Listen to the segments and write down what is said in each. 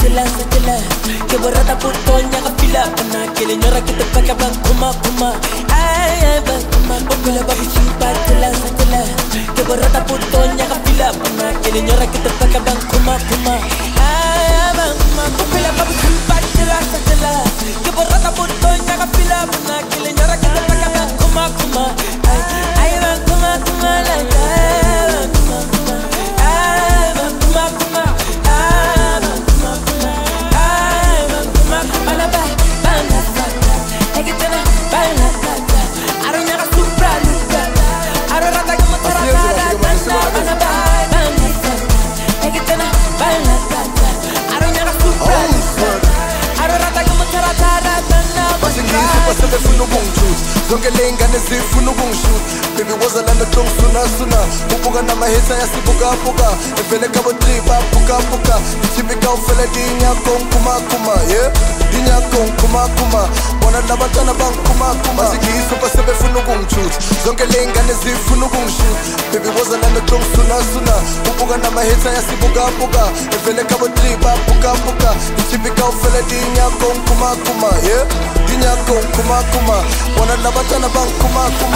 satela ke borata putonya ka fila bana ke le nyora ke te paka ba kuma ay ba kuma bopela ba buchipa satela ke borata putonya ka fila bana ke le nyora ke te paka ba kuma ay ba kuma bopela ba buchipa satela ke borata putonya ka fila bana ke le nyora ke te paka ba kuma ay ba kuma la sebefuna ukungithusa zonke ley'ngane zifuna ukungishuta baby wozalana tongisuna ubuka namahitha yasibukabuka evele kabo-3 babukabuka ithibika ufele dinyako ngikumakuma ye dinyako ngikumakuma bona nabantwana bangikumakuma zingiyisupa sebefuna ukungithusa zonke ley'ngane zifuna ukungishuta baby wozalana tongisuna ubuka namahitha yasibukabuka evele kabo-3 babukabuka ithibika ufele dinyako ngikumakuma ye dinyako ngikumakuma bona nabantwana bangikumakuma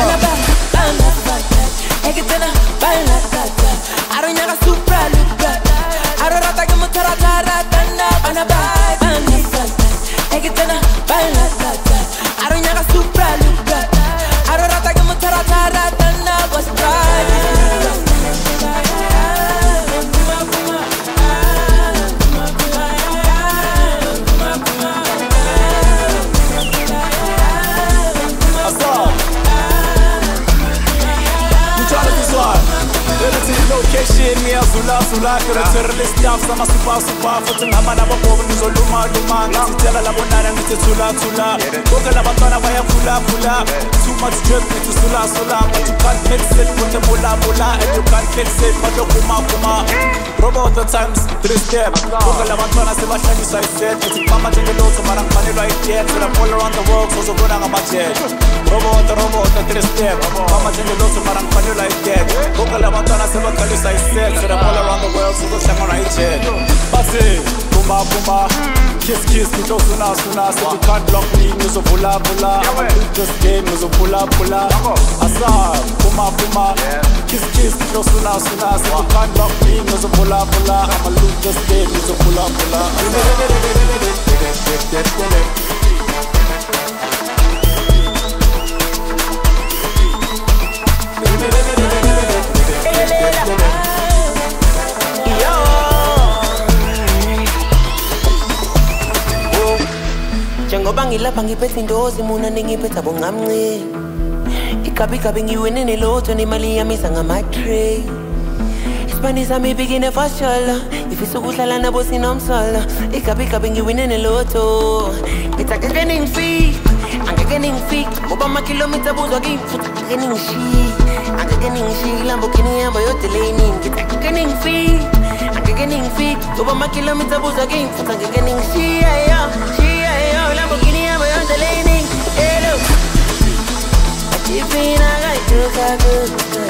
Ekitena baila tata Aronya ka supra luka Arorata ke mutara tara tanda Bana bai bani tata Ekitena baila tata Aronya ka supra luka Arorata ke mutara tara tanda Was right Location me azula kero terrorist staff sama super futhi ngamana bobo ngizoluma ngizitshela labonana ngithi thula bonke labantwana bayaphula too much drip ngithi sula but you can't fix it with the bula and you can't fix it but kuma robo the times 3 step bonke labantwana sebahlanyisa iset ngithi mama njengelotho mara ngifanelwa idiet so I'm all around the world so zobona ngamajet robo the 3 step mama njengelotho mara ngifanelwa idiet bonke labantwana sebakalisa iset so I'm all around the world so zohlangana ijet bathi bumba kiss ngitosuna so you can't block me ngizovula I'm a this game ngizovula asa bumba kiss ngitosuna so you can't block me ngizovula I'm a lose this game ngizovula Njengoba ngilapha ngiphethe indozi muna ningiphetha bongamncane Ikabi ngiwene nelotho nemali yami ngama-tray Isibani sami bigine fashala Ifisa ukuhlala nabo sinomsala Ikabi ngiwene nelotho Ngithi angeke ningifik Ngoba amakhilomitha abuzwa kimi futhi angeke ningishi Lamborghini yamba yodeleni Ngithi angeke ningifik Ngoba amakhilomitha abuzwa kimi futhi angeke ningishi Lamborghini yamba yodeleni Hello Achifina gaituka